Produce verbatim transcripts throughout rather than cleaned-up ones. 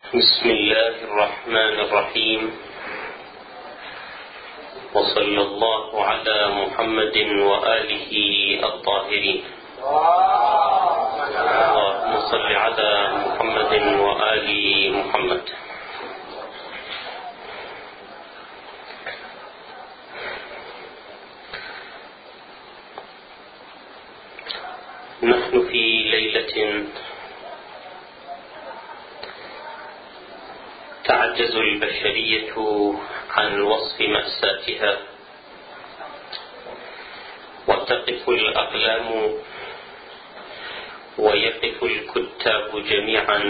بسم الله الرحمن الرحيم، وصلى الله على محمد وآله الطاهرين. اللهم صل على محمد وآل محمد. نحن في ليلة تعجز البشرية عن وصف مأساتها، وتقف الأقلام ويقف الكتاب جميعا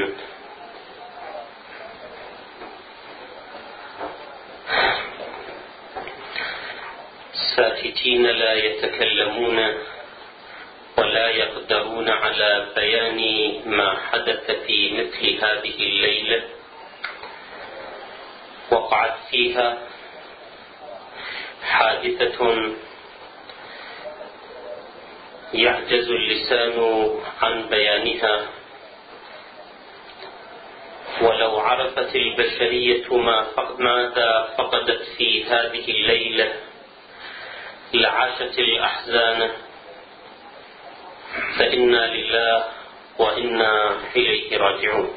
ساكتين لا يتكلمون ولا يقدرون على بيان ما حدث في مثل هذه الليلة. وقعت فيها حادثة يعجز اللسان عن بيانها، ولو عرفت البشرية ما ماذا فقدت في هذه الليلة لعاشت الأحزان. فإنا لله وإنا إليه راجعون،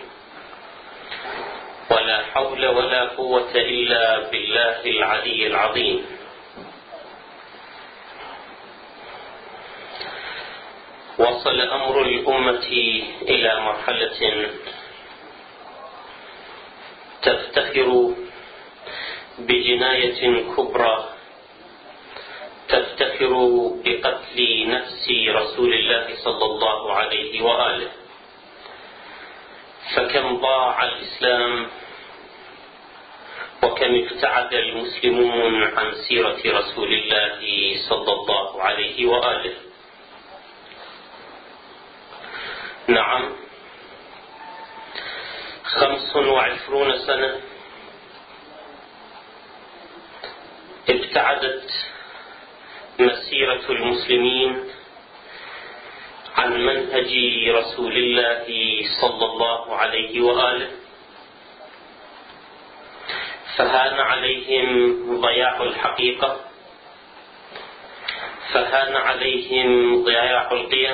ولا حول ولا قوة إلا بالله العلي العظيم. وصل أمر الأمة إلى مرحلة تفتخر بجناية كبرى، تفتخر بقتل نفس رسول الله صلى الله عليه وآله. فكم ضاع الإسلام وكم ابتعد المسلمون عن سيرة رسول الله صلى الله عليه وآله. نعم، خمس وعشرون سنة ابتعدت مسيرة المسلمين عن منهج رسول الله صلى الله عليه وآله، فهان عليهم ضياع الحقيقة، فهان عليهم ضياع القيم،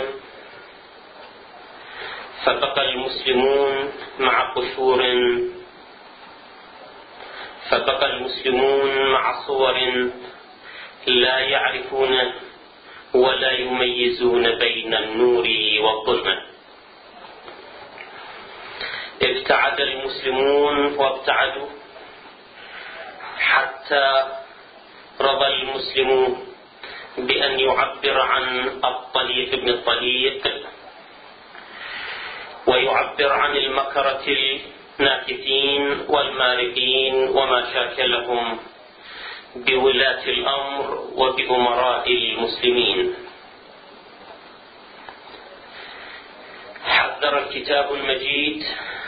فبقى المسلمون مع قشور، فبقى المسلمون مع صور لا يعرفون ولا يميزون بين النور والظلمة. ابتعد المسلمون وابتعدوا حتى رضى المسلم بأن يعبر عن الطليق ابن الطليق، ويعبر عن المكرة الناكثين والمارقين وما شاكلهم بولاة الأمر وبأمراء المسلمين. حذر الكتاب المجيد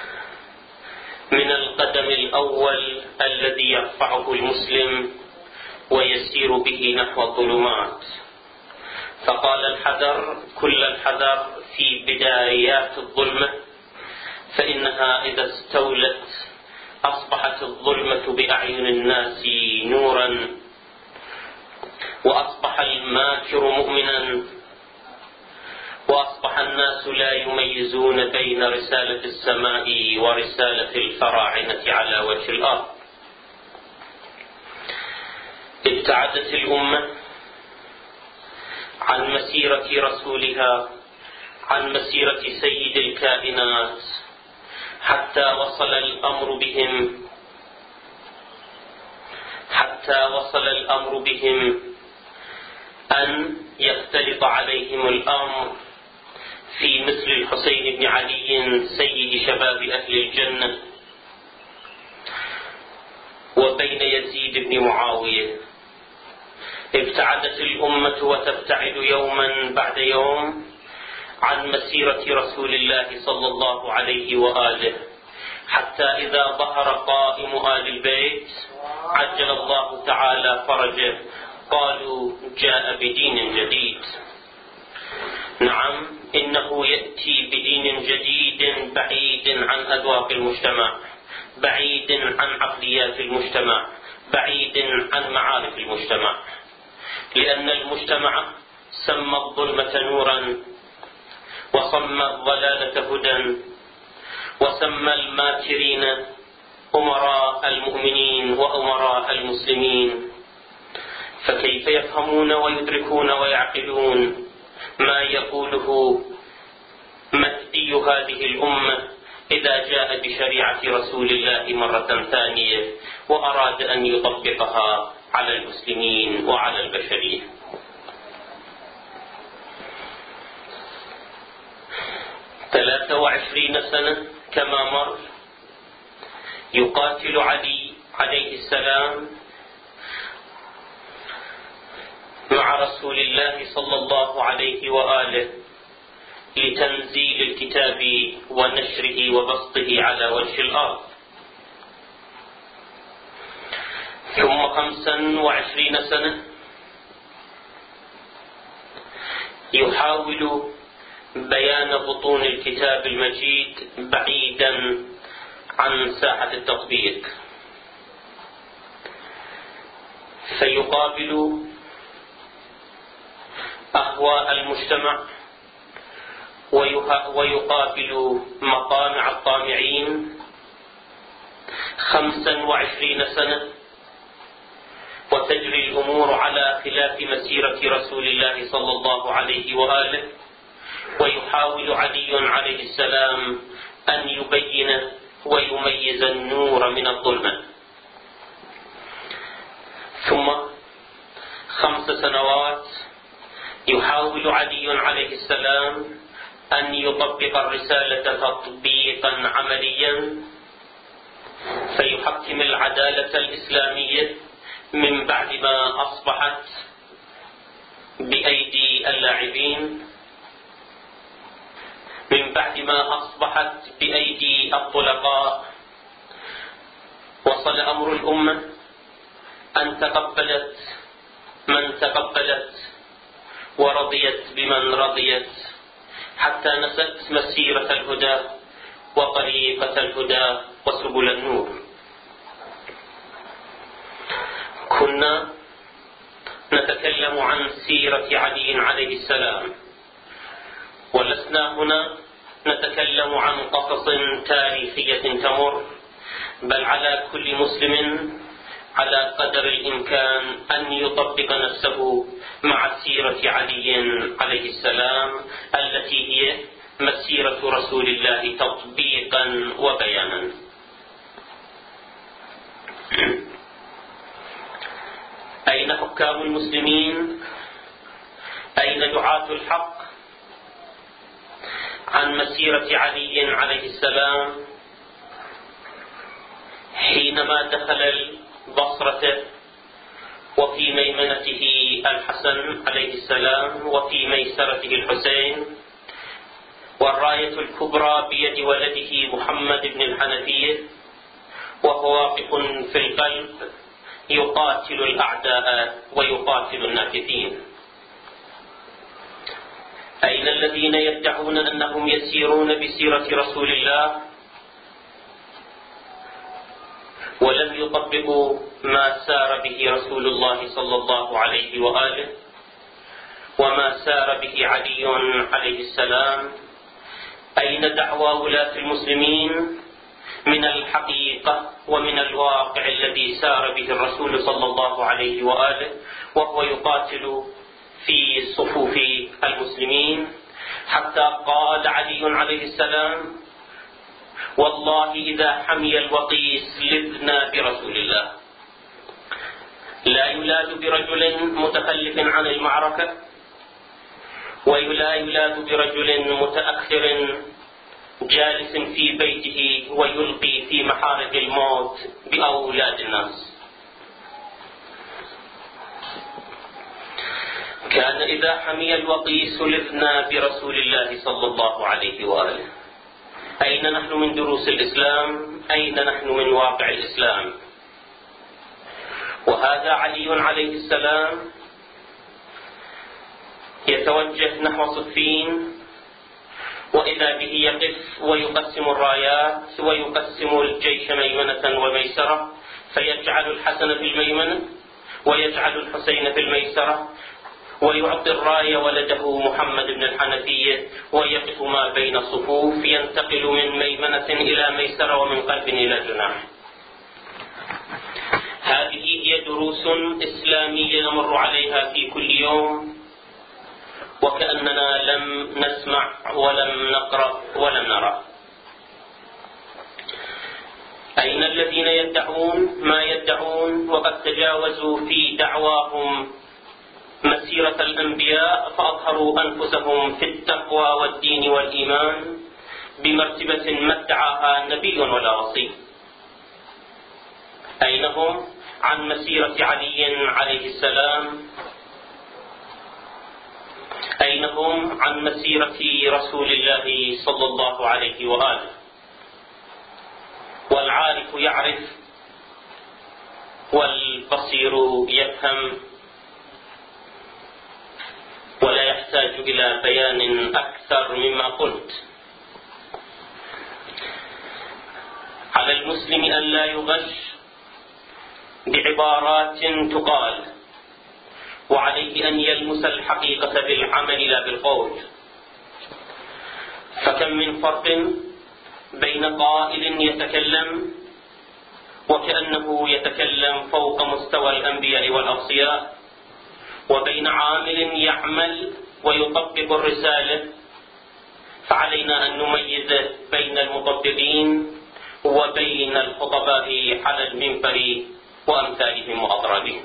من القدم الأول الذي يرفعه المسلم ويسير به نحو الظلمات، فقال الحذر كل الحذر في بدايات الظلمة، فإنها إذا استولت أصبحت الظلمة بأعين الناس نورا، وأصبح الماكر مؤمنا، وأصبح الناس لا يميزون بين رسالة السماء ورسالة الفراعنة على وجه الأرض. ابتعدت الأمة عن مسيرة رسولها، عن مسيرة سيد الكائنات، حتى وصل الأمر بهم حتى وصل الأمر بهم أن يختلط عليهم الأمر في مثل الحسين بن علي سيد شباب أهل الجنة، وبين يزيد بن معاوية. ابتعدت الأمة وتبتعد يوما بعد يوم عن مسيرة رسول الله صلى الله عليه وآله، حتى إذا ظهر قائم آل البيت عجل الله تعالى فرجه قالوا جاء بدين جديد. نعم، إنه يأتي بدين جديد بعيد عن أذواق المجتمع، بعيد عن عقليات المجتمع، بعيد عن معارف المجتمع، لأن المجتمع سمى الظلمة نورا وسمى الضلالة هدى وسمى الماكرين أمراء المؤمنين وأمراء المسلمين، فكيف يفهمون ويدركون ويعقلون ما يقوله مهدي هذه الأمة إذا جاء بشريعة رسول الله مرة ثانية وأراد أن يطبقها على المسلمين وعلى البشرية؟ ثلاث وعشرين سنة كما مر يقاتل علي عليه السلام مع رسول الله صلى الله عليه وآله لتنزيل الكتاب ونشره وبسطه على وجه الأرض، ثم خمسا وعشرين سنة يحاول بيان بطون الكتاب المجيد بعيدا عن ساحة التطبيق، فيقابل أهواء المجتمع ويقابل مطامع الطامعين. خمسا وعشرين سنة وتجري الأمور على خلاف مسيرة رسول الله صلى الله عليه وآله، ويحاول علي عليه السلام أن يبين ويميز النور من الظلمة. ثم خمس سنوات يحاول علي عليه السلام أن يطبق الرسالة تطبيقا عمليا، فيحكم العدالة الإسلامية من بعد ما أصبحت بأيدي اللاعبين، من بعد ما أصبحت بأيدي الطلقاء. وصل أمر الأمة أن تقبلت من تقبلت ورضيت بمن رضيت، حتى نست مسيرة الهدى وطريقة الهدى وسبل النور. كنا نتكلم عن سيرة علي عليه السلام، ولسنا هنا نتكلم عن قصص تاريخية تمر، بل على كل مسلم على قدر الإمكان أن يطبق نفسه مع سيرة علي عليه السلام التي هي مسيرة رسول الله تطبيقا وبيانا. أين حكام المسلمين؟ أين دعاة الحق عن مسيرة علي عليه السلام حينما دخل البصرة وفي ميمنته الحسن عليه السلام وفي ميسرته الحسين، والراية الكبرى بيد ولده محمد بن الحنفية، وهو واقف في القلب يقاتل الأعداء ويقاتل النافذين؟ أين الذين يدعون أنهم يسيرون بسيرة رسول الله ولم يطبقوا ما سار به رسول الله صلى الله عليه وآله وما سار به علي عليه السلام؟ أين دعوى ولاة المسلمين من الحقيقة ومن الواقع الذي سار به الرسول صلى الله عليه وآله وهو يقاتل في صفوف المسلمين، حتى قال علي عليه السلام: والله إذا حمي الوطيس لذنا برسول الله. لا يلاد برجل متخلف عن المعركة، ولا يلاد برجل متأخر جالس في بيته ويلقي في محارق الموت بأولاد الناس. كان إذا حمي الوطيس لذنا برسول الله صلى الله عليه وآله. أين نحن من دروس الإسلام؟ أين نحن من واقع الإسلام؟ وهذا علي عليه السلام يتوجه نحو صفين وإذا به يقف ويقسم الرايات ويقسم الجيش ميمنة وميسرة، فيجعل الحسن في الميمنة ويجعل الحسين في الميسرة، ويعطي الراية ولده محمد بن الحنفية، ويقف ما بين الصفوف، ينتقل من ميمنة إلى ميسرة ومن قلب إلى جناح. هذه هي دروس إسلامية نمر عليها في كل يوم، وكأننا لم نسمع ولم نقرأ ولم نرى. أين الذين يدعون ما يدعون وقد تجاوزوا في دعواهم مسيرة الأنبياء، فأظهروا أنفسهم في التقوى والدين والإيمان بمرتبة ما ادعاها نبي ولا وصي؟ أين هم عن مسيرة علي عليه السلام؟ أين هم عن مسيرة رسول الله صلى الله عليه وآله؟ والعارف يعرف والبصير يفهم، ولا يحتاج إلى بيان أكثر مما قلت. على المسلم أن لا يغش بعبارات تقال، وعليه أن يلمس الحقيقة بالعمل لا بالقول. فكم من فرق بين قائل يتكلم وكأنه يتكلم فوق مستوى الأنبياء والأوصياء، وبين عامل يعمل ويطبق الرسالة. فعلينا أن نميز بين المطبقين وبين الخطباء على المنبر وأمثالهم وأضرابهم.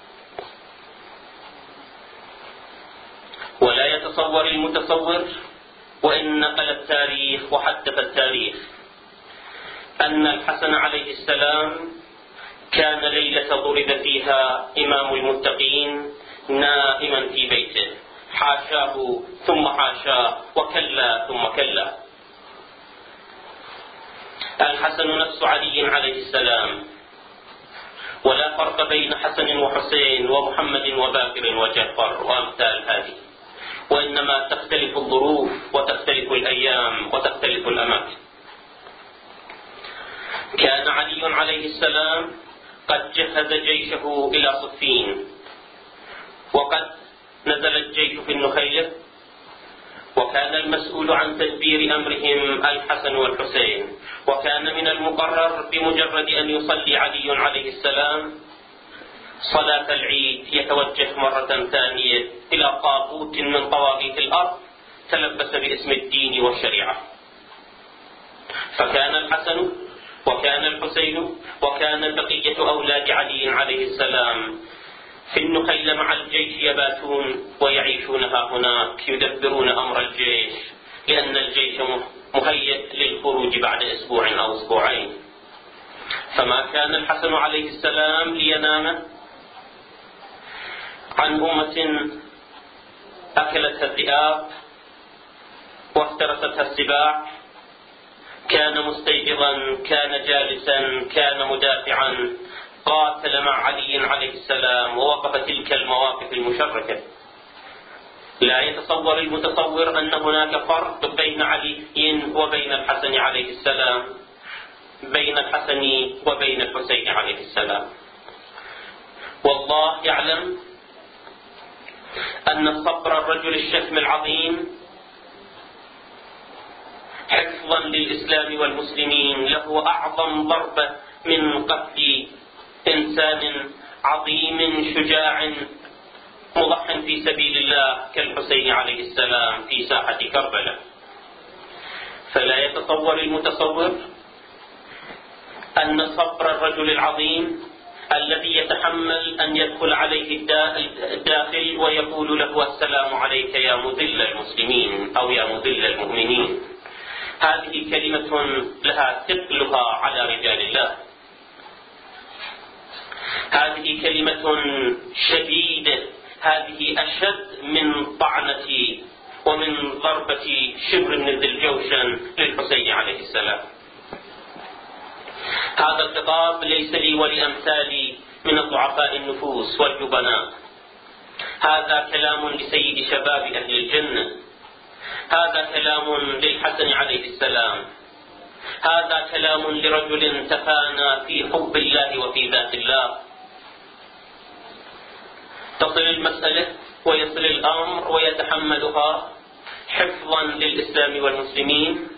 ولا يتصور المتصور وإن نقل التاريخ وحدث التاريخ أن الحسن عليه السلام كان ليلة ضرب فيها إمام المتقين نائما في بيته، حاشاه ثم حاشاه، وكلا ثم كلا. الحسن نفس علي عليه السلام، ولا فرق بين حسن وحسين ومحمد وباكر وجعفر وأمثال هذه، وإنما تختلف الظروف وتختلف الأيام وتختلف الأماكن. كان علي عليه السلام قد جهز جيشه إلى صفين، وقد نزل الجيش في النخيل، وكان المسؤول عن تدبير أمرهم الحسن والحسين، وكان من المقرر بمجرد أن يصلي علي عليه السلام صلاة العيد يتوجه مرة ثانية إلى طاغوت من طواغيت الأرض تلبس باسم الدين والشريعة. فكان الحسن وكان الحسين وكان بقية أولاد علي عليه السلام في النخيل مع الجيش يباتون ويعيشونها هناك، يدبرون أمر الجيش، لأن الجيش مهيئ للخروج بعد أسبوع أو أسبوعين. فما كان الحسن عليه السلام لينام عن أمة أكلتها الذئاب وافترستها السباع، كان مستيقظا، كان جالسا، كان مدافعا، قاتل مع علي عليه السلام ووقف تلك المواقف المشرفة. لا يتصور المتصور أن هناك فرق بين علي وبين الحسن عليه السلام، بين الحسن وبين الحسين عليه السلام. والله يعلم أن صبر الرجل الشهم العظيم حفظا للإسلام والمسلمين له أعظم ضربة من قتل إنسان عظيم شجاع مضح في سبيل الله كالحسين عليه السلام في ساحة كربلاء. فلا يتصور المتصور أن صبر الرجل العظيم الذي يتحمل أن يدخل عليه الداخل ويقول له السلام عليك يا مذل المسلمين أو يا مذل المؤمنين، هذه كلمة لها ثقلها على رجال الله، هذه كلمة شديدة، هذه أشد من طعنة ومن ضربة شبر من ذي الجوشن للحسين عليه السلام. هذا الخطاب ليس لي ولأمثالي من الضعفاء النفوس والجبناء، هذا كلام لسيد شباب أهل الجنة، هذا كلام للحسن عليه السلام، هذا كلام لرجل تفانى في حب الله وفي ذات الله. تصل المسألة ويصل الأمر ويتحملها حفظا للإسلام والمسلمين،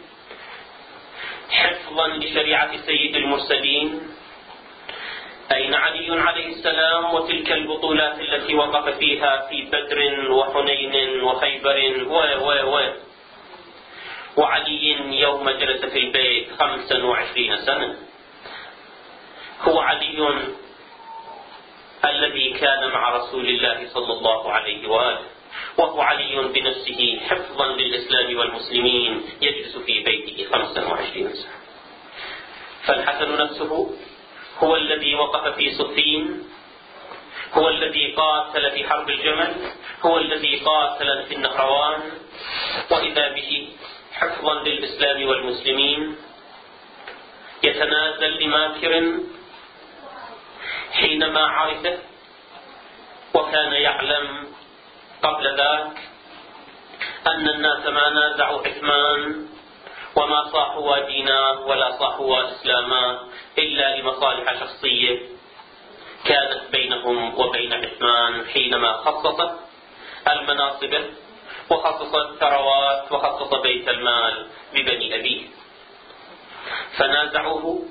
حفظا لشريعة سيد المرسلين. أين علي عليه السلام وتلك البطولات التي وقف فيها في بدر وحنين وخيبر و و و وعلي يوم جلس في البيت خمسا وعشرين سنة؟ هو علي الذي كان مع رسول الله صلى الله عليه وآله، وهو علي بنفسه حفظا للإسلام والمسلمين يجلس في بيته خمسا وعشرين سنة. فالحسن نفسه هو الذي وقف في صفين، هو الذي قاتل في حرب الجمل، هو الذي قاتل في النهروان، وإذا به حفظا للإسلام والمسلمين يتنازل لماكر حينما عرفه، وكان يعلم قبل ذاك أن الناس ما نازعوا عثمان وما صاحوا ديناه ولا صاحوا إسلاما إلا لمصالح شخصية كانت بينهم وبين عثمان حينما خصص المناصب وخصص الثروات وخصص بيت المال ببني أبيه. فنازعوه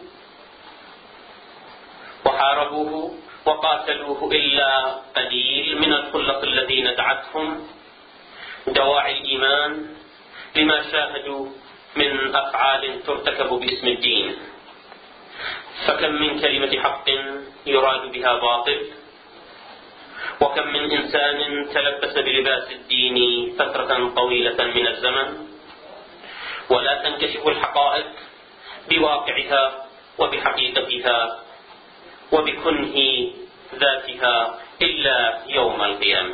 وحاربوه وقاتلوه إلا قليل من الخلق الذين دعتهم دواعي الإيمان لما شاهدوا من أفعال ترتكب باسم الدين. فكم من كلمة حق يراد بها باطل، وكم من إنسان تلبس بلباس الدين فترة طويلة من الزمن ولا تنكشف الحقائق بواقعها وبحقيقتها وبكنه ذاتها إلا يوم القيامة.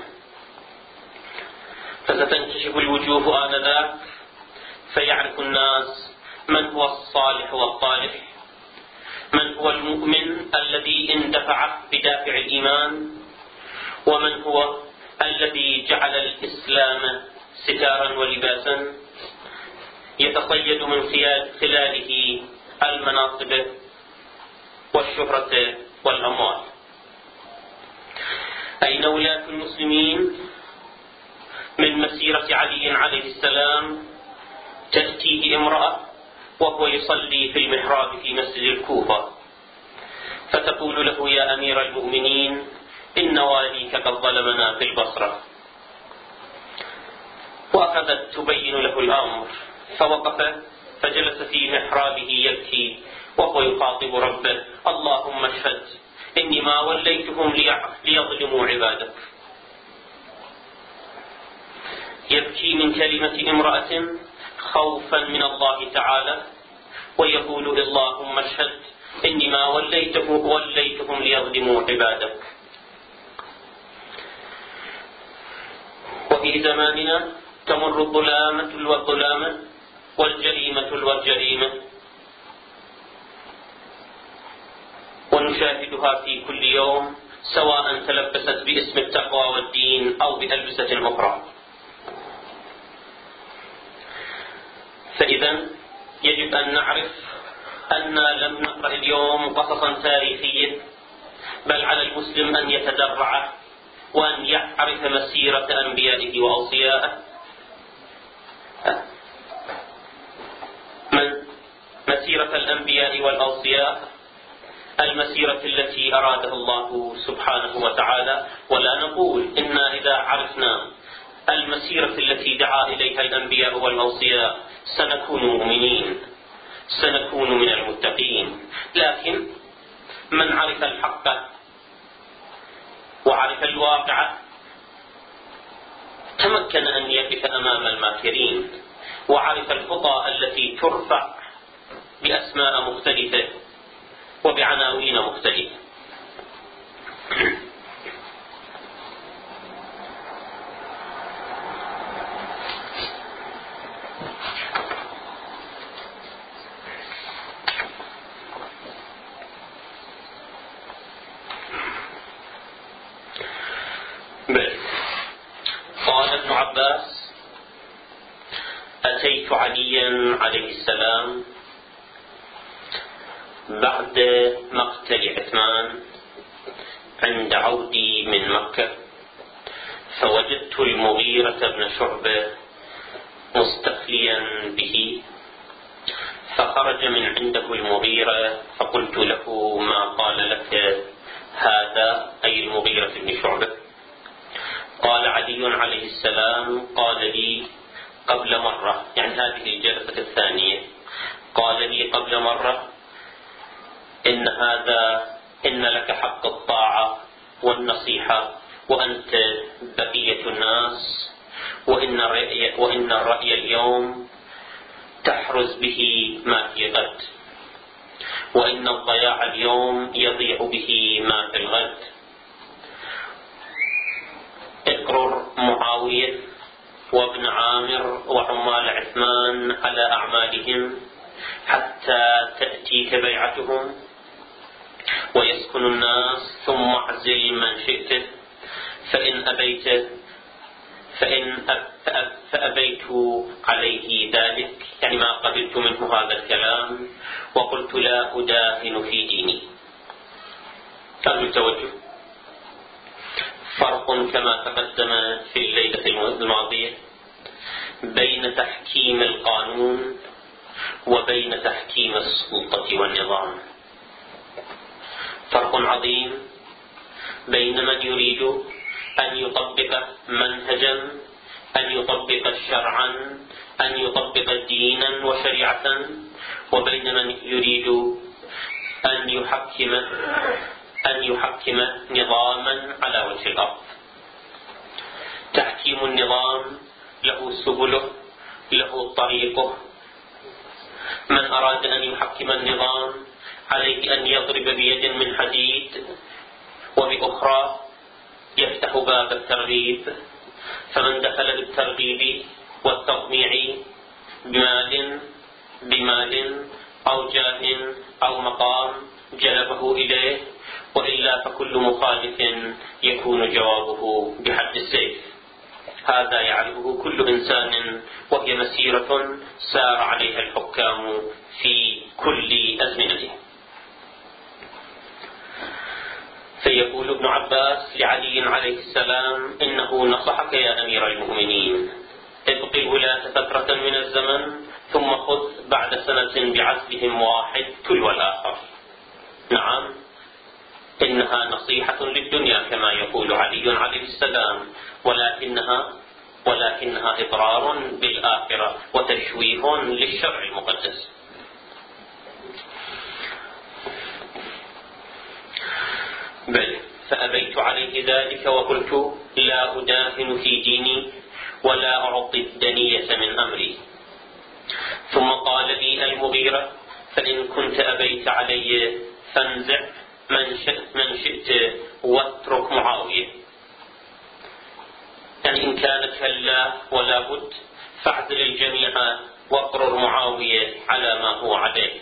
فستنكشف الوجوه آنذاك، فيعرف الناس من هو الصالح والطالح، من هو المؤمن الذي اندفع بدافع الإيمان، ومن هو الذي جعل الإسلام ستارا ولباسا يتصيد من خلاله المناصب والشهرة والأموال. أين ولاة المسلمين من مسيرة علي عليه السلام؟ تأتيه امرأة وهو يصلي في المحراب في مسجد الكوفة فتقول له: يا أمير المؤمنين، إن واليك قد ظلمنا في البصرة. وأخذت تبين له الأمر، فوقف فجلس في محرابه يبكي وهو يخاطب ربه: اللهم اشهد إني ما وليتهم ليظلموا عبادك. يبكي من كلمة امرأة خوفا من الله تعالى، ويقول: اللهم اشهد إني ما وليتهم, وليتهم ليظلموا عبادك. وفي زماننا تمر الظلامة والظلامة والجريمة والجريمة، ونشاهدها في كل يوم سواء تلبست باسم التقوى والدين أو بألبسة أخرى. فإذا يجب أن نعرف أن لم نقرأ اليوم قصصا تاريخية، بل على المسلم أن يتدرع وأن يعرف مسيرة أنبيائه وأوصيائه، من مسيرة الأنبياء والأوصياء، المسيرة التي أرادها الله سبحانه وتعالى. ولا نقول إنا إذا عرفنا المسيرة التي دعا إليها الأنبياء والأوصياء سنكون مؤمنين، سنكون من المتقين. لكن من عرف الحق وعرف الواقع تمكن أن يقف أمام الماكرين، وعرف الخطى التي ترفع بأسماء مختلفة وبعناوين مختلفة. قال ابن عباس أتيت عليا عليه السلام بعد مقتل عثمان عند عودي من مكة، فوجدت المغيرة بن شعبة مستخليا به، فخرج من عنده المغيرة فقلت له: ما قال لك هذا؟ أي المغيرة بن شعبة. قال علي عليه السلام: قال لي قبل مرة، يعني هذه الجلسة الثانية، قال لي قبل مرة: إن هذا إن لك حق الطاعة والنصيحة وأنت بقية الناس، وإن الرأي, وإن الرأي اليوم تحرز به ما في غد، وإن الضياع اليوم يضيع به ما في الغد. اقرر معاوية وابن عامر وعمال عثمان على أعمالهم حتى تأتيك بيعتهم ويسكن الناس، ثم اعزل من شئت، فإن أبيت فإن فأبيت عليه ذلك، يعني ما قبلت منه هذا الكلام، وقلت: لا أداهن في ديني. هذا التوجه فرق كما تقدم في الليلة الماضية بين تحكيم القانون وبين تحكيم السلطة والنظام. فرق عظيم بين من يريد أن يطبق منهجا، أن يطبق شرعا، أن يطبق دينا وشريعة، وبين من يريد أن يحكم أن يحكم نظاما على وجه الأرض. تحكيم النظام له سبله، له طريقه. من أراد أن يحكم النظام عليه أن يضرب بيد من حديد، وبأخرى يفتح باب الترغيب، فمن دخل بالترغيب والتطميع بمال بمال أو جاه أو مقام جلبه إليه، وإلا فكل مخالف يكون جوابه بحد السيف. هذا يعرفه كل إنسان، وهي مسيرة سار عليها الحكام في كل أزمنته. فيقول ابن عباس لعلي عليه السلام: إنه نصحك يا أمير المؤمنين، ابق الولاة فترة من الزمن، ثم خذ بعد سنة بعزلهم واحد تلو الآخر. نعم، إنها نصيحة للدنيا كما يقول علي عليه السلام، ولكنها ولكنها إضرار بالآخرة وتشويه للشرع المقدس. بل فأبيت عليه ذلك وقلت: لا أداهن في ديني ولا أعطي الدنية من أمري. ثم قال لي المغيرة: فإن كنت أبيت علي فانزع من شئت, من شئت واترك معاوية. يعني إن كان كلا ولا بد فاعزل الجميع واقرر معاوية على ما هو عليه،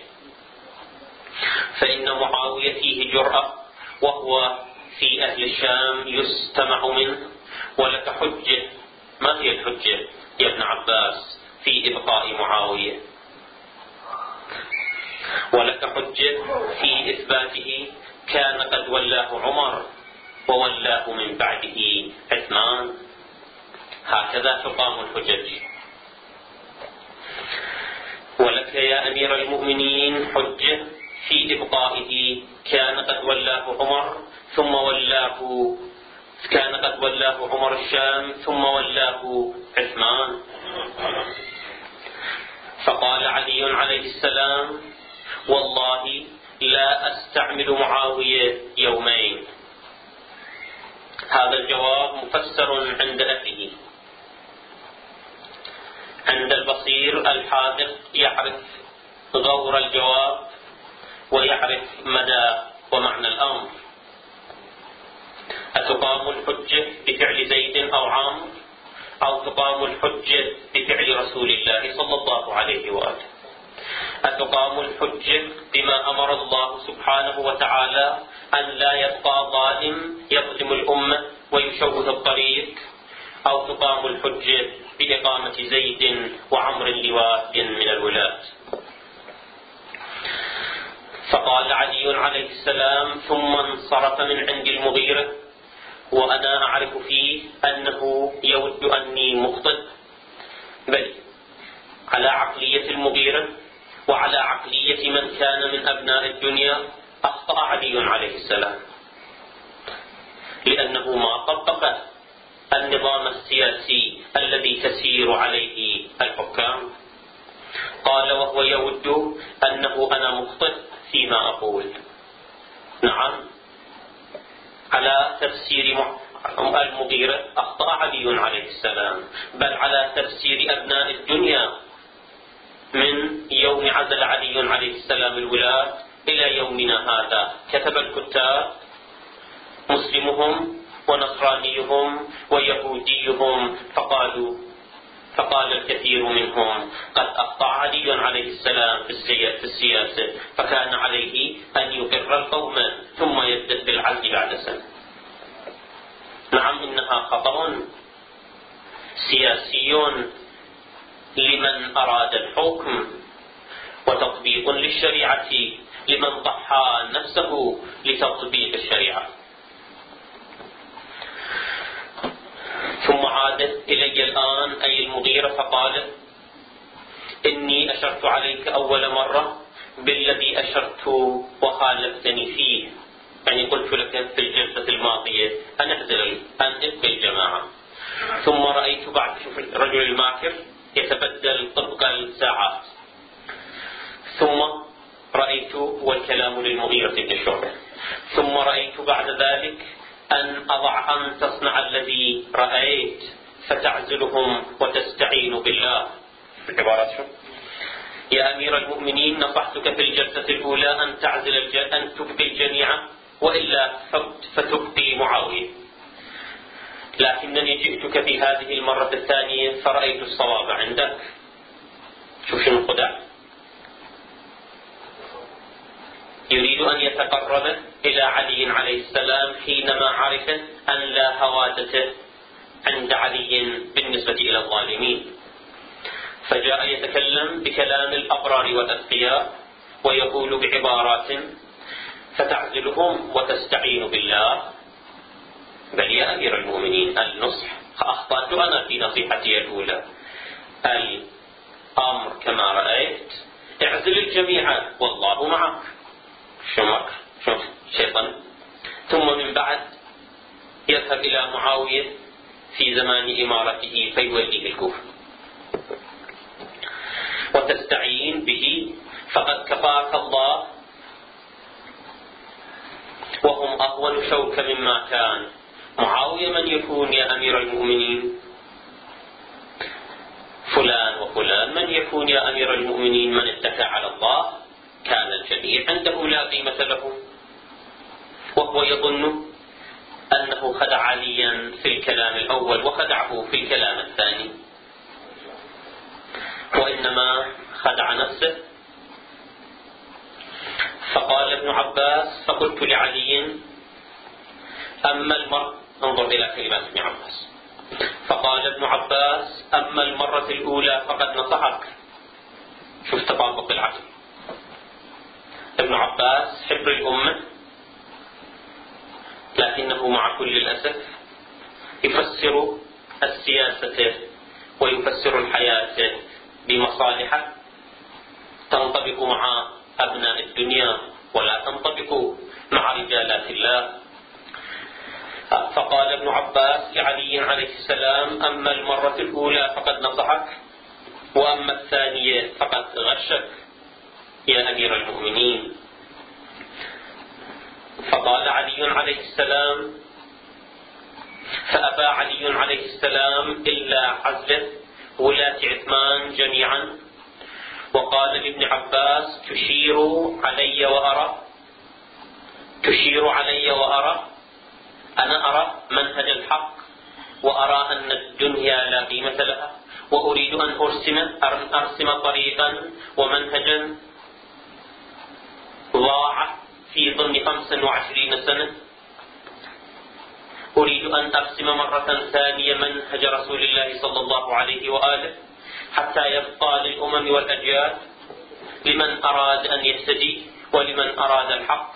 فإن معاوية فيه جرأة، وهو في أهل الشام يستمع منه، ولك حجة. ما هي الحجة يا ابن عباس في إبقاء معاوية؟ ولك حجة في إثباته كان قد ولاه عمر وولاه من بعده عثمان. هكذا تقام الحجج. ولك يا أمير المؤمنين حجة في إبقائه كان قد ولاه عمر ثم ولاه كان قد ولاه عمر الشام ثم ولاه عثمان. فقال علي عليه السلام: والله لا أستعمل معاوية يومين. هذا الجواب مفسر عند أهله. عند البصير الحاذق يعرف غور الجواب ويعرف مدى ومعنى الأمر. أتقام الحجة بفعل زيد أو عمرو، أو تقام الحجة بفعل رسول الله صلى الله عليه وآله؟ أتقام الحجة بما أمر الله سبحانه وتعالى أن لا يبقى ظالم يظلم الأمة ويشوه الطريق، أو تقام الحجة بإقامة زيد وعمر لواء من الولاة. فقال علي عليه السلام ثم انصرف من عند المغيرة وأنا أعرف فيه أنه يود أني مخطئ، بل على عقلية المغيرة وعلى عقلية من كان من أبناء الدنيا أخطأ علي عليه السلام، لأنه ما طبق النظام السياسي الذي تسير عليه الحكام. قال وهو يود أنه أنا مخطئ فيما أقول. نعم، على تفسير المغيرة أخطأ علي عليه السلام، بل على تفسير أبناء الدنيا من يوم عزل علي عليه السلام الولاة إلى يومنا هذا كتب الكتاب مسلمهم ونصرانيهم ويهوديهم فقالوا فقال الكثير منهم قد أخطأ علي عليه السلام في السياسة، فكان عليه أن يقر القوم ثم يبدأ بالعزل بعد سنة. نعم، إنها خطأ سياسي لمن أراد الحكم وتطبيق للشريعة لمن ضحى نفسه لتطبيق الشريعة. ثم عاد إلي الآن أي المغيرة فقال إني أشرت عليك أول مرة بالذي أشرت وخالفتني فيه، يعني قلت لك في الجلسة الماضية أن اعزل أن ابقي الجماعة، ثم رأيت بعد شوف الرجل الماكر يتبدل طبق الساعات، ثم رأيت والكلام للمغيرة بن شعبة، ثم رأيت بعد ذلك أن أضع أن تصنع الذي رأيت فتعزلهم وتستعين بالله. عبارة شو؟ يا أمير المؤمنين نصحتك في الجلسة الأولى أن تعزل الج... أن تبقي الجميع وإلا فتبقي معاوية، لكنني جئتك في هذه المرة الثانية فرأيت الصواب عندك. شوف شنو الخدع، يريد أن يتقرب إلى علي عليه السلام حينما عرف أن لا هوادة عند علي بالنسبة إلى الظالمين، فجاء يتكلم بكلام الأبرار والأتقياء ويقول بعبارات فتعزلهم وتستعين بالله. بل يا أمير المؤمنين النصح، أخطأت أنا في نصيحتي الأولى، الأمر كما رأيت اعزل الجميع والله معك. شمك شوف شيطان. ثم من بعد يذهب إلى معاوية في زمان إمارته فيوليه الكوفة وتستعين به فقد كفاك الله وهم أهون شوك مما كان. معاوية من يكون يا أمير المؤمنين؟ فلان وفلان. من يكون يا أمير المؤمنين؟ من اتكى على الله. كان الجميع عنده لا قيمة له، وهو يظن أنه خدع عليا في الكلام الأول وخدعه في الكلام الثاني، وإنما خدع نفسه. فقال ابن عباس فقلت لعلي أما المرة، انظر إلى كلمات ابن عباس، فقال ابن عباس أما المرة الأولى فقد نصحك. شوف تطابق العقل. ابن عباس حبر الأمة، لكنه مع كل الأسف يفسر السياسة ويفسر الحياة بمصالح تنطبق مع أبناء الدنيا ولا تنطبق مع رجالات الله. فقال ابن عباس لعلي عليه السلام أما المرة الأولى فقد نصحك وأما الثانية فقد غشك يا أمير المؤمنين. فقال علي عليه السلام فأبى علي عليه السلام إلا عزله ولاة عثمان جميعا، وقال لابن عباس تشير علي وأرى تشير علي وأرى أنا أرى منهج الحق وأرى أن الدنيا لا قيمة لها، وأريد أن أرسم أرسم طريقا ومنهجا ضاع في ضمن خمس وعشرين سنة، أريد أن أرسم مرة ثانية منهج رسول الله صلى الله عليه وآله حتى يبقى للأمم والأجيال لمن أراد أن يهتدي ولمن أراد الحق.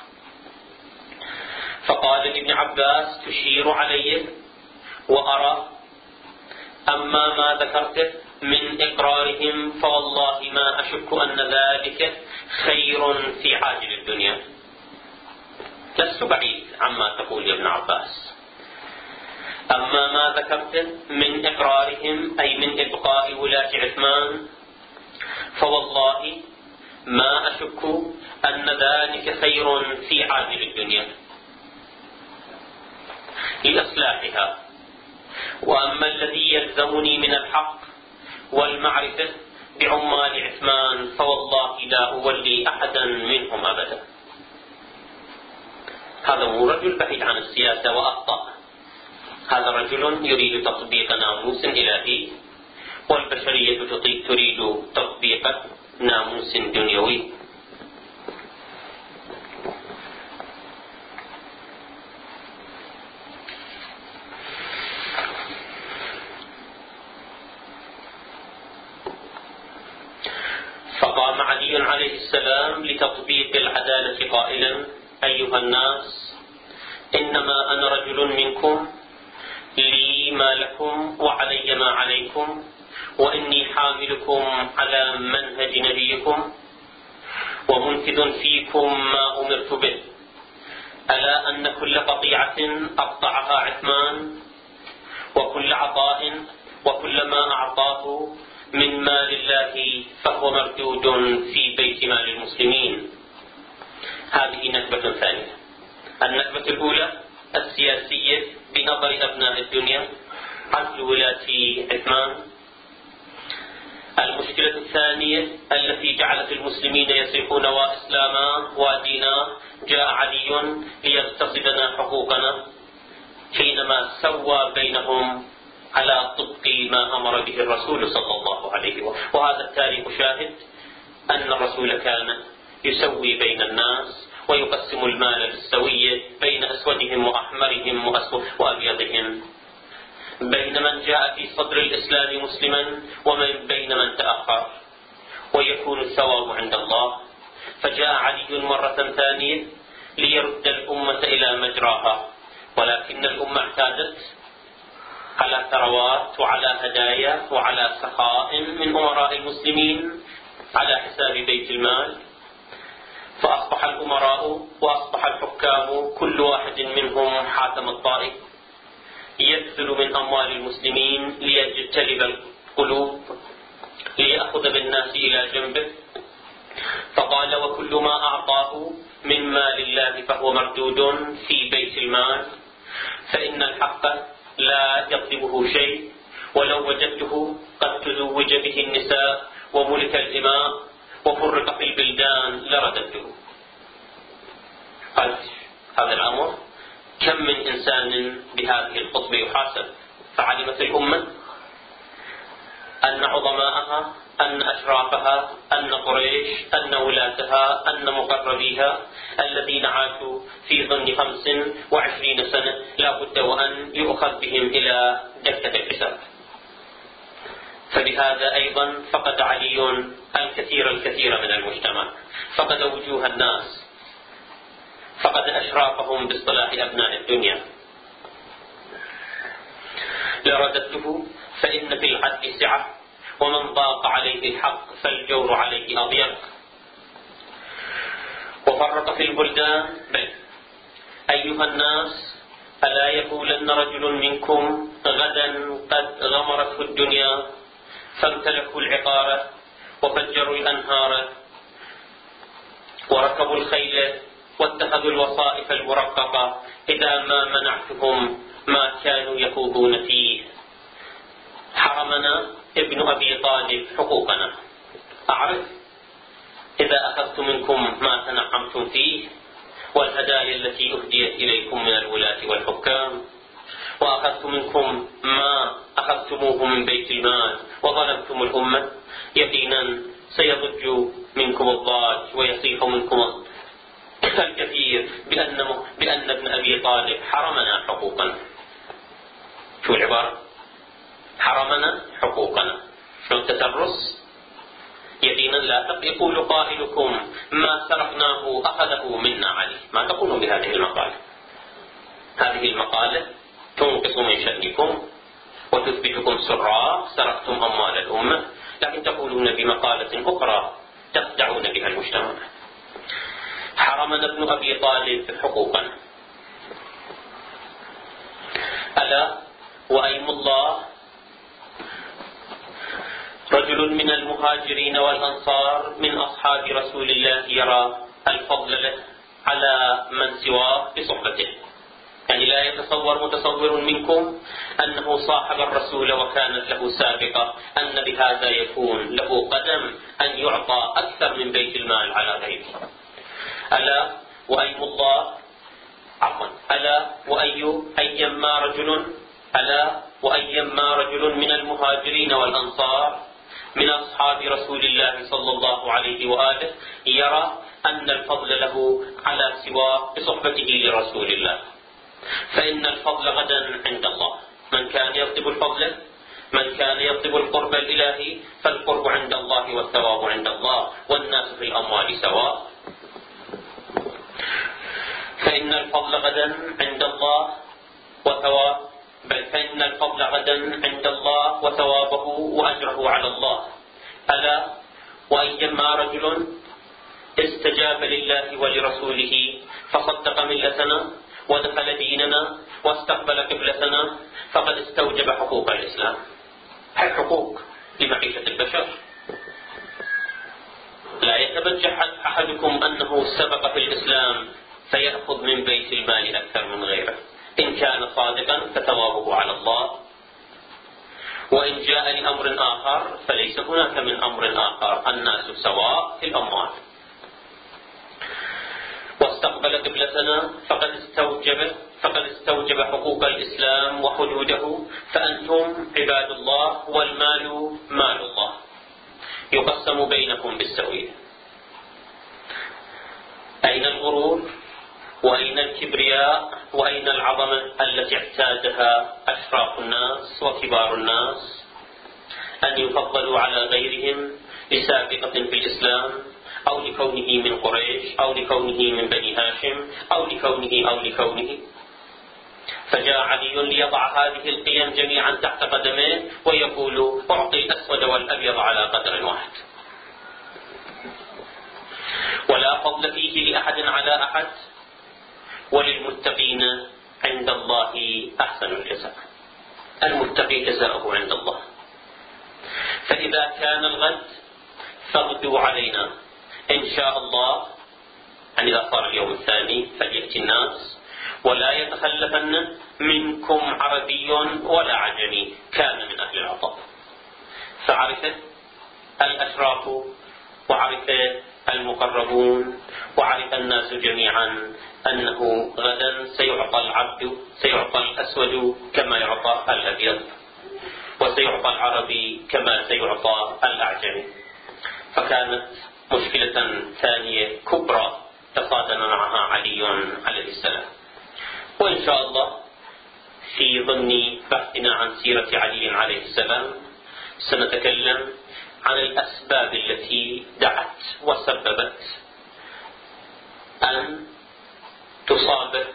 فقال لابن عباس: تشير علي وأرى، أما ما ذكرته من إقرارهم فوالله ما أشك أن ذلك خير في عاجل الدنيا. لست بعيد عما تقول يا ابن عباس. أما ما ذكرته من إقرارهم أي من إبقاء ولاة عثمان فوالله ما أشك أن ذلك خير في عاجل الدنيا لإصلاحها. وأما الذي يلزمني من الحق والمعرفة بعمال عثمان فوالله لا أولي أحدا منهم أبدا. هذا مو رجل بعيد عن السياسة وأخطأ، هذا رجل يريد تطبيق ناموس إلهي، والبشرية تريد تطبيق ناموس دنيوي. فقام علي عليه السلام لتطبيق العدالة قائلا: أيها الناس، إنما أنا رجل منكم، لي ما لكم وعلي ما عليكم، وإني حاملكم على منهج نبيكم ومنفذ فيكم ما أمرت به، ألا أن كل قطيعة أقطعها عثمان وكل عطاء وكل ما أعطاه من مال الله فهو مردود في بيت مال المسلمين. هذه نكبة ثانية. النكبة الأولى السياسية بنظر أبناء الدنيا، عزل ولاة عثمان. المشكلة الثانية التي جعلت المسلمين يصيحون وإسلاما ودينا: جاء علي ليغتصبنا حقوقنا، حينما سوى بينهم على طبق ما أمر به الرسول صلى الله عليه وسلم. وهذا التاريخ شاهد أن الرسول كان يسوي بين الناس ويقسم المال بالسوية بين أسودهم وأحمرهم وأبيضهم، بين من جاء في صدر الإسلام مسلما ومن بين من تأخر، ويكون الثواب عند الله. فجاء علي مرة ثانية ليرد الأمة إلى مجراها، ولكن الأمة اعتادت على ثروات وعلى هدايا وعلى سخاء من أمراء المسلمين على حساب بيت المال، فأصبح الأمراء وأصبح الحكام كل واحد منهم حاتم الطائف يبذل من أموال المسلمين ليجتلب القلوب، ليأخذ بالناس إلى جنبه. فقال: وكل ما أعطاه من مال الله فهو مردود في بيت المال، فإن الحق لا يطلبه شيء، ولو وجدته قد تزوج به النساء وملك الإماء وفرق في البلدان لرددته. قال هذا الأمر كم من إنسان بهذه الخطبة يحاسب. فعلمت الأمة أن عظماءها، أن أشرافها، أن قريش، أن ولاتها، أن مقربيها الذين عاشوا في ظن خمس وعشرين سنة لا بد وأن يؤخذ بهم إلى دكة الحساب. فبهذا أيضا فقد علي الكثير الكثير من المجتمع، فقد وجوه الناس، فقد أشرافهم باصطلاح أبناء الدنيا. لرددته فإن في العدل سعة، ومن ضاق عليه الحق فالجور عليه أضيق. وفرق في البلدان بل أيها الناس، ألا يقولن رجل منكم غدا قد غمرته الدنيا فامتلكوا العقار وفجروا الأنهار وركبوا الخيل واتخذوا الوصائف المرققة إذا ما منعتهم ما كانوا يخوضون فيه. حرمنا ابن أبي طالب حقوقنا، أعرف إذا أخذت منكم ما تنعمتم فيه والهدايا التي أهديت إليكم من الولاة والحكام، وأخذت منكم ما أخذتموه من بيت المال وظلمتم الأمة، يقينا سيضج منكم الضاج ويصيح منكم الكثير بأن, بأن ابن أبي طالب حرمنا حقوقا. شو العبارة؟ حرمنا حقوقنا. شلون التترس؟ يقينا لا يقول قائلكم ما سرقناه أخذه منا عليه. ما تقولون بهذه المقالة؟ هذه المقالة تنقص من شأنكم وتثبتكم سراء سرقتم أموال الأمة، لكن تقولون بمقالة أخرى تخدعون بها المجتمع. حرمنا ابن أبي طالب حقوقنا. ألا وأيم الله رجل من المهاجرين والأنصار من أصحاب رسول الله يرى الفضل له على من سواه بصحبته. يعني لا يتصور متصور منكم أنه صاحب الرسول وكانت له سابقة أن بهذا يكون له قدم أن يعطى أكثر من بيت المال على غيره. ألا وأيم الله عفوا ألا وأي أيما رجل ألا وأيما رجل من المهاجرين والأنصار من أصحاب رسول الله صلى الله عليه وآله يرى أن الفضل له على سواه بصحبته لرسول الله، فإن الفضل غدا عند الله. من كان يطلب الفضل من كان يطلب القرب الإلهي فالقرب عند الله والثواب عند الله، والناس في الأموال سواء. فإن الفضل غدا عند الله وثواب بل فإن الفضل غدا عند الله وثوابه وأجره على الله. ألا وأيما رجل استجاب لله ولرسوله فصدق ملتنا ودخل ديننا واستقبل قبلتنا فقد استوجب حقوق الإسلام. الحقوق لمعيشة البشر. لا يتبجح أحدكم أنه سبق في الإسلام فيأخذ من بيت المال أكثر من غيره. إن كان صادقا فثوابه على الله، وإن جاء لأمر آخر فليس هناك من أمر آخر، الناس سواء في الأموال. واستقبل قبلتنا فقد استوجب فقد استوجب حقوق الإسلام وحدوده، فأنتم عباد الله والمال مال الله يقسم بينكم بالسوية. أين الغرور وأين الكبرياء وأين العظمة التي اعتادها أشراف الناس وكبار الناس أن يفضلوا على غيرهم لسابقة في الإسلام أو لكونه من قريش أو لكونه من بني هاشم أو لكونه أو لكونه فجاء علي ليضع هذه القيم جميعا تحت قدميه ويقول أعطي الأسود والأبيض على قدر واحد، ولا فضل فيه لأحد على أحد، وللمتقين عند الله أحسن الجزاء. المتقي جزاؤه عند الله. فإذا كان الغد فاغدوا علينا إن شاء الله، يعني إذا صار اليوم الثاني فليأتي الناس ولا يتخلفن منكم عربي ولا عجمي كان من أهل العطاء. فعرف الأشراف وعرف المقربون وعرف الناس جميعا أنه غدا سيعطى العبد سيعطى الأسود كما يعطى الأبيض، وسيعطى العربي كما سيعطى الأعجمي. فكانت مشكلة ثانية كبرى تصادم معها علي عليه السلام. وإن شاء الله في ضمن بحثنا عن سيرة علي عليه السلام سنتكلم عن الأسباب التي دعت وسببت أن تصاب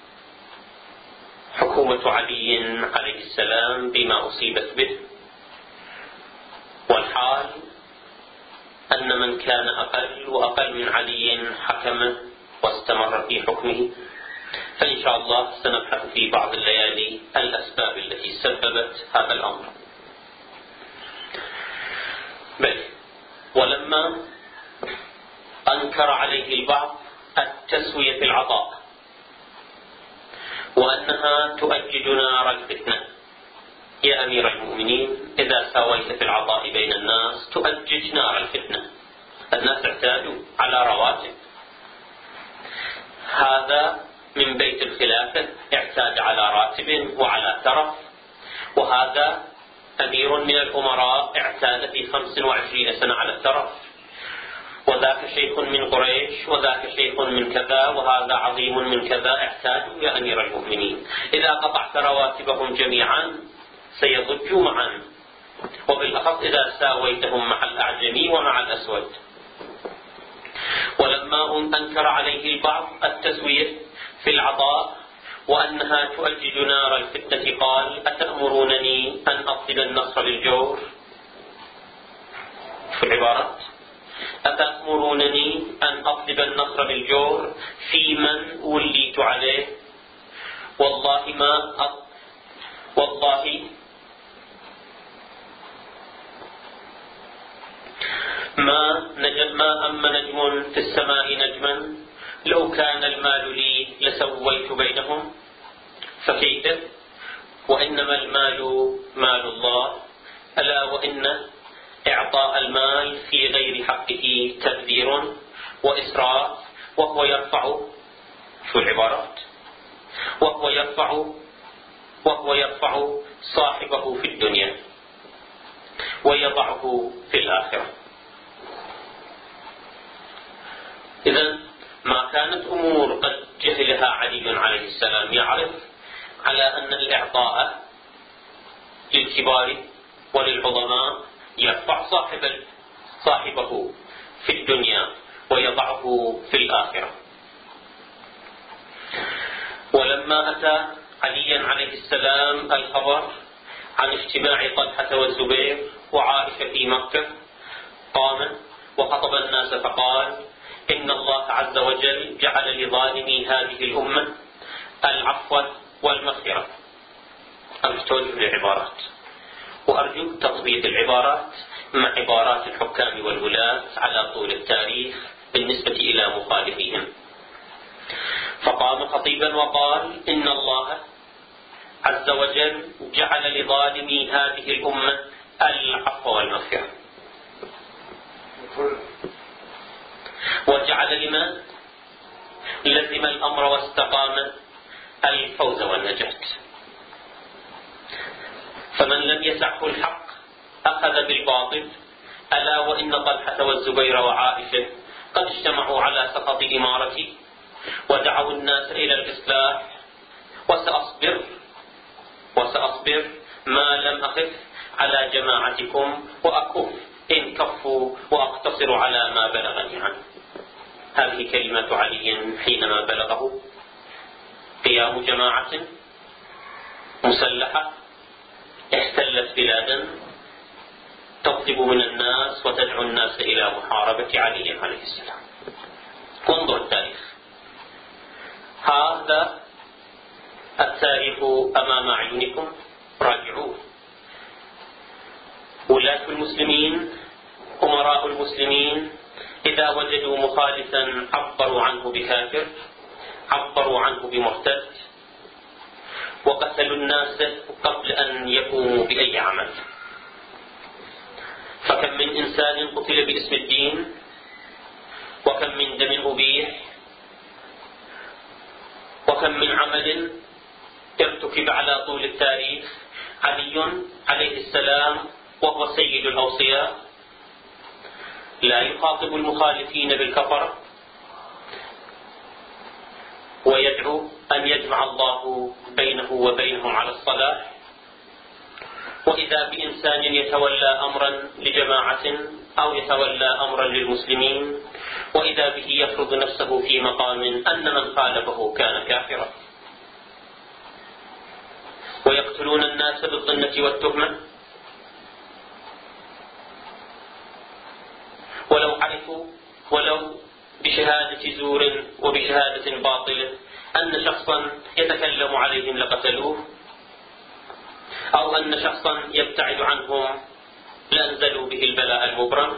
حكومة علي عليه السلام بما أصيبت به، والحال أن من كان أقل وأقل من علي حكم واستمر في حكمه. فإن شاء الله سنبحث في بعض الليالي الأسباب التي سببت هذا الأمر. بل ولما أنكر عليه البعض التسوية في العطاء وأنها تؤجج نار الفتنة، يا أمير المؤمنين إذا ساويت في العطاء بين الناس تؤجج نار الفتنة. الناس اعتادوا على رواتب، هذا من بيت الخلافة اعتاد على راتب وعلى ترف، وهذا أمير من الأمراء اعتاد في خمس وعشرين سنة على الترف، وذاك شيخ من قريش وذاك شيخ من كذا وهذا عظيم من كذا، احتاجوا يا أمير المؤمنين إذا قطعت رواتبهم جميعا سيضجوا معا، وبالأخص إذا ساويتهم مع الأعجمي ومع الأسود. ولما أنكر عليه البعض التسوية في العطاء وأنها تؤجج نار الفتنة قال: أتأمرونني أن أطلب النصر للجور؟ في العبارات: أتأمرونني أن أطلب النصر للجور في من وليت عليه؟ والله ما أط... والله ما نجم ما أم نجم في السماء نجما لو كان المال لي لسويت بينهم، فكيف؟ وإنما المال مال الله، ألا وإن إعطاء المال في غير حقه تبذير وإسراف، وهو يرفع شو العبارات وهو يرفع وهو يرفع صاحبه في الدنيا ويضعه في الآخرة. إذن ما كانت أمور قد جهلها علي عليه السلام يعرف على أن الإعطاء للكبار وللعظماء يرفع صاحب صاحبه في الدنيا ويضعه في الآخرة. ولما أتى عليا عليه السلام الخبر عن اجتماع طلحة والزبير وعائشة في مكة قام وخطب الناس فقال: إن الله عز وجل جعل لظالمي هذه الأمة العفو والمغفرة. أرجو العبارات وأرجو تضبيط العبارات مع عبارات الحكام والولاة على طول التاريخ بالنسبة إلى مخالفيهم. فقام خطيبا وقال: إن الله عز وجل جعل لظالمي هذه الأمة العفو والمغفرة، وجعل لمن لزم الأمر واستقام الفوز والنجاة. فمن لم يسعه الحق أخذ بالباطل، ألا وإن طلحة والزبير وعائشة قد اجتمعوا على سقط إمارتي ودعوا الناس إلى الإصلاح، وسأصبر وسأصبر ما لم أخف على جماعتكم وأكف إن كفوا وأقتصر على ما بلغني عنه. هذه كلمة علي حينما بلغه قيام جماعة مسلحة احتلت بلادا تطلب من الناس وتدعو الناس إلى محاربة علي عليه السلام. انظر التاريخ، هذا التاريخ أمام أعينكم، راجعوه. ولاة المسلمين أمراء المسلمين إذا وجدوا مخالفا عبروا عنه بكافر، عبروا عنه بمرتد، وقتلوا الناس قبل أن يقوموا بأي عمل. فكم من إنسان قتل باسم الدين، وكم من دم أبيح، وكم من عمل ارتكب على طول التاريخ. علي عليه السلام وهو سيد الأوصياء لا يخاطب المخالفين بالكفر، ويدعو أن يجمع الله بينه وبينهم على الصلاح. وإذا بإنسان يتولى أمرا لجماعة أو يتولى أمرا للمسلمين، وإذا به يفرض نفسه في مقام أن من خالفه كان كافرا، ويقتلون الناس بالظنة والتهمة، ولو عرفوا ولو بشهادة زور وبشهادة باطلة أن شخصا يتكلم عليهم لقتلوه، أو أن شخصا يبتعد عنهم لأنزلوا به البلاء المبرم.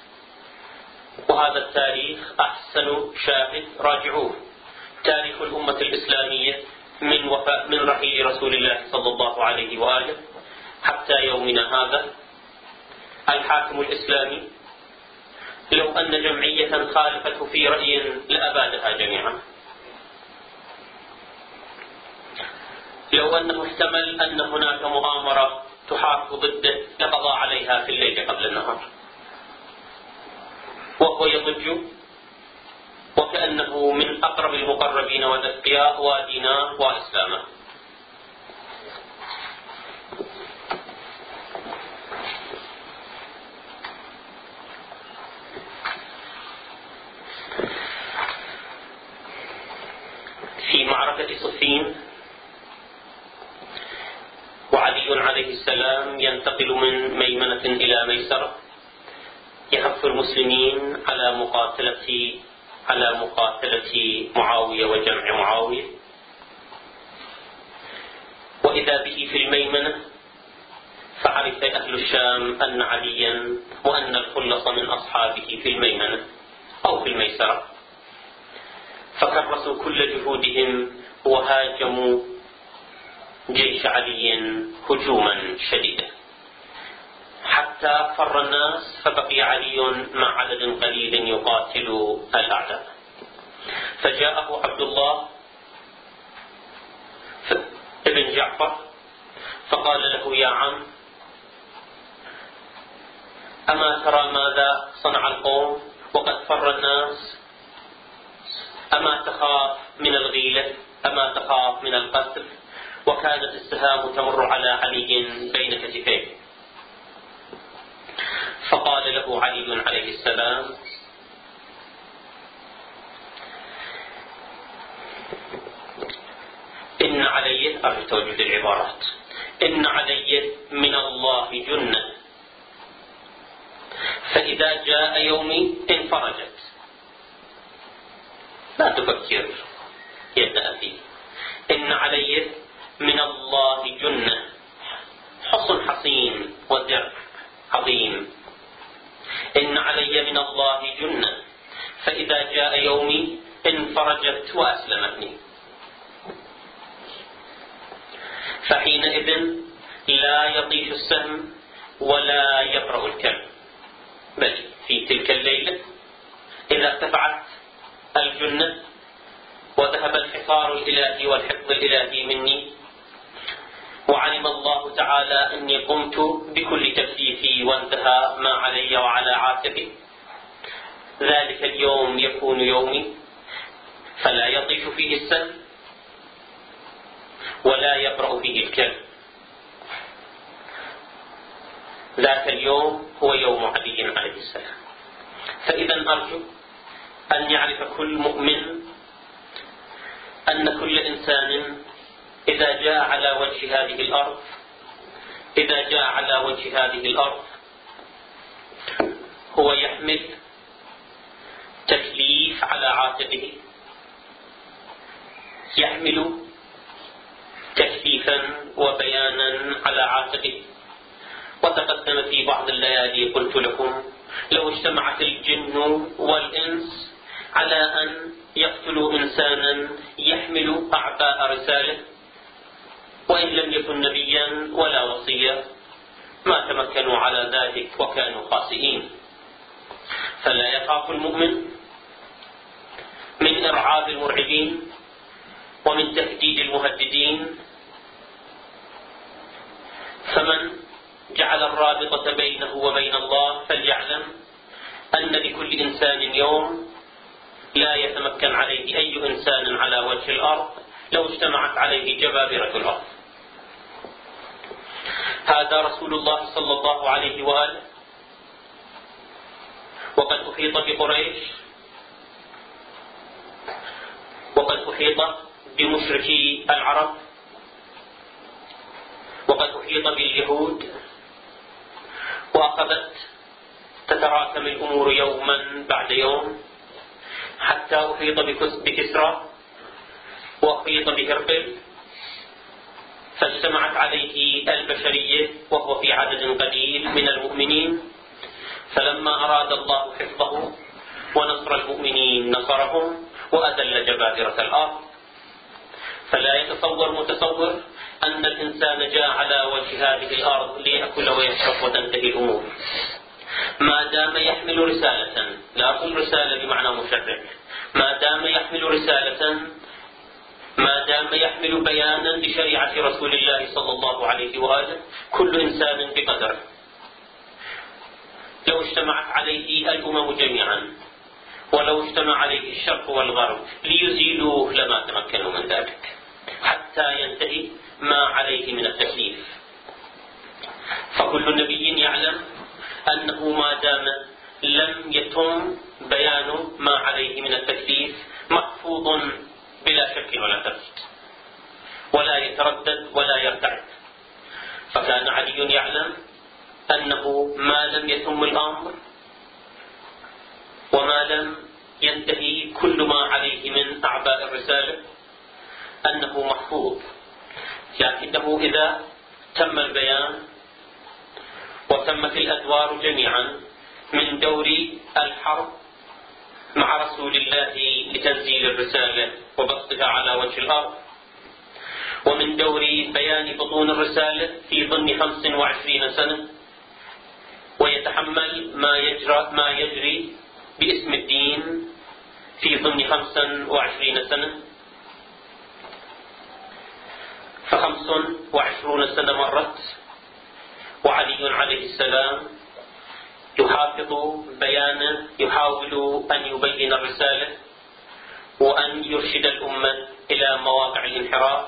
وهذا التاريخ أحسن شاهد، راجعوه، تاريخ الأمة الإسلامية من وفاء من رحيل رسول الله صلى الله عليه وآله حتى يومنا هذا. الحاكم الإسلامي لو أن جمعية خالفته في رأي لأبادها جميعا، لو أنه احتمل أن هناك مؤامرة تحارب ضده لقضى عليها في الليل قبل النهار. وهو يضج وكأنه من أقرب المقربين والأتقياء وديناه وإسلامه. في معركة صفين وعلي عليه السلام ينتقل من ميمنة إلى ميسرة، يحث المسلمين على مقاتلة على مقاتلة معاوية وجمع معاوية، وإذا به في الميمنة فعرف أهل الشام أن عليا وأن الخلص من أصحابه في الميمنة أو في الميسرة، فكرسوا كل جهودهم وهاجموا جيش علي هجوما شديدا حتى فر الناس، فبقي علي مع عدد قليل يقاتل الأعداء. فجاءه عبد الله ابن جعفر فقال له: يا عم، أما ترى ماذا صنع القوم وقد فر الناس؟ أما تخاف من الغيلة؟ أما تخاف من القتل؟ وكانت السهام تمر على علي بين كتفيه. فقال له علي عليه السلام: إن علي، أرجو توجد العبارات، إن علي من الله جنة، فإذا جاء يومي انفرجت. لا تفكر، يبدأ فيه: إن علي من الله جنة، حصن حصين ودرع عظيم. إن علي من الله جنة، فإذا جاء يومي انفرجت وأسلمتني. فحينئذ لا يطيش السهم ولا يبرأ الكلب، بل في تلك الليلة إذا ارتفعت الجنة وذهب الحصار الإلهي والحفظ الإلهي مني، وعلم الله تعالى أني قمت بكل تكليفي وانتهى ما علي وعلى عاتقي، ذلك اليوم يكون يومي، فلا يطيش فيه السهم ولا يبرأ فيه الكلب. ذاك اليوم هو يوم علي عليه السلام. فإذا أرجو أن يعرف كل مؤمن أن كل إنسان إذا جاء على وجه هذه الأرض إذا جاء على وجه هذه الأرض هو يحمل تكليف على عاتقه، يحمل تكليفا وبيانا على عاتقه. وتقدم في بعض الليالي قلت لكم: لو اجتمعت الجن والإنس على أن يقتلوا إنسانا يحمل أعباء رسالة وإن لم يكن نبيا ولا وصيا ما تمكنوا على ذلك وكانوا خاسئين. فلا يخاف المؤمن من إرعاب المرعبين ومن تهديد المهددين. فمن جعل الرابطة بينه وبين الله فليعلم أن لكل إنسان يوم لا يتمكن عليه أي إنسان على وجه الأرض لو اجتمعت عليه جبابرة الأرض. هذا رسول الله صلى الله عليه وآله وقد أحيط بقريش، وقد أحيط بمشركي العرب، وقد أحيط باليهود، وأخذت تتراكم الأمور يوما بعد يوم حتى أحيط بكسرى وأحيط بهرقل، فاجتمعت عليه البشرية وهو في عدد قليل من المؤمنين. فلما أراد الله حفظه ونصر المؤمنين نصرهم وأذل جبابرة الأرض. فلا يتصور متصور أن الإنسان جاء على وجه هذه الأرض ليأكل ويشرب وتنتهي الأمور. ما دام يحمل رسالة، لا أقول رسالة بمعنى مشرع، ما دام يحمل رسالة، ما دام يحمل بيانا لشريعة رسول الله صلى الله عليه وآله، كل إنسان بقدره. لو اجتمعت عليه الأمم جميعا ولو اجتمع عليه الشرق والغرب ليزيلوه لما تمكنوا من ذلك حتى ينتهي ما عليه من التكليف. فكل نبي يعلم أنه ما دام لم يتم بيان ما عليه من التكليف محفوظ بلا شك ولا تردد ولا يتردد ولا يرتعد. فكان علي يعلم أنه ما لم يتم الأمر وما لم ينتهي كل ما عليه من أعباء الرسالة أنه محفوظ، لكنه إذا تم البيان وتمت الأدوار جميعا من دور الحرب مع رسول الله لتنزيل الرسالة وبسطها على وجه الأرض، ومن دور بيان بطون الرسالة في ضمن خمس وعشرين سنة ويتحمل ما يجرى ما يجري باسم الدين في ضمن خمس وعشرين سنة، فخمس وعشرون سنة مرت وعلي عليه السلام يحافظ بيانا، يحاول أن يبين الرسالة وأن يرشد الأمة إلى مواقع الانحراف.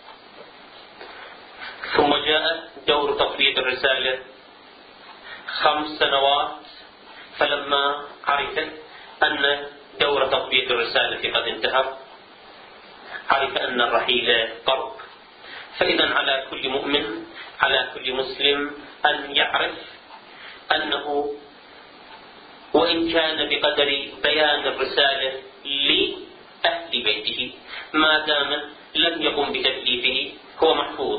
ثم جاء دور تطبيق الرسالة خمس سنوات، فلما عرف أن دور تطبيق الرسالة قد انتهى عرف أن الرحيل قرب. فإذا على كل مؤمن على كل مسلم أن يعرف أنه وإن كان بقدر بيان الرسالة لأهل بيته ما دام لم يقم بتكليفه هو محفوظ،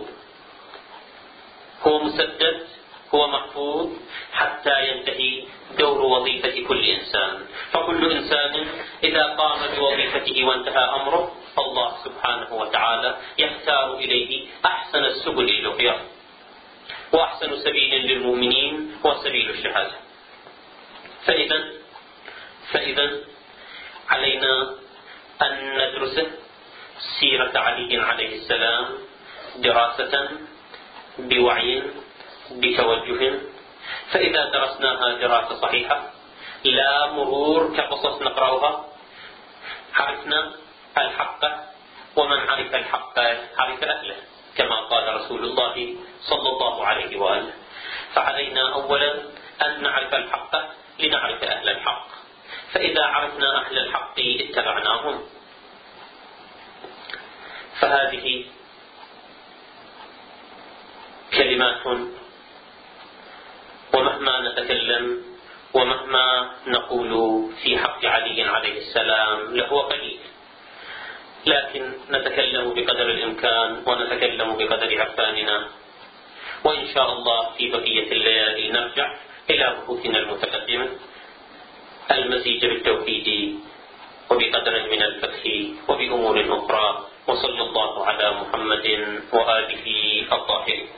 هو مسدد، هو محفوظ حتى ينتهي دور وظيفة كل إنسان. فكل إنسان إذا قام بوظيفته وانتهى أمره فالله سبحانه وتعالى يختار إليه أحسن السبل للقيام، وأحسن سبيل للمؤمنين هو سبيل الشهادة. فإذا فإذا علينا أن ندرس سيرة علي عليه السلام دراسة بوعي بتوجه. فإذا درسناها دراسة صحيحة لا مرور كقصص نقرأها عرفنا الحق، ومن عرف الحق عرف أهله كما قال رسول الله صلى الله عليه وآله. فعلينا أولا أن نعرف الحق لنعرف أهل الحق، فإذا عرفنا أهل الحق اتبعناهم. فهذه كلمات ومهما نتكلم ومهما نقول في حق علي عليه السلام لهو قليل، لكن نتكلم بقدر الإمكان ونتكلم بقدر عرفاننا، وإن شاء الله في بقية الليالي نرجع إلى بحوثنا المتقدمة المزيج بالتوحيد وبقدر من الفقه وبأمور أخرى. وصلى الله على محمد وآله الطاهرين.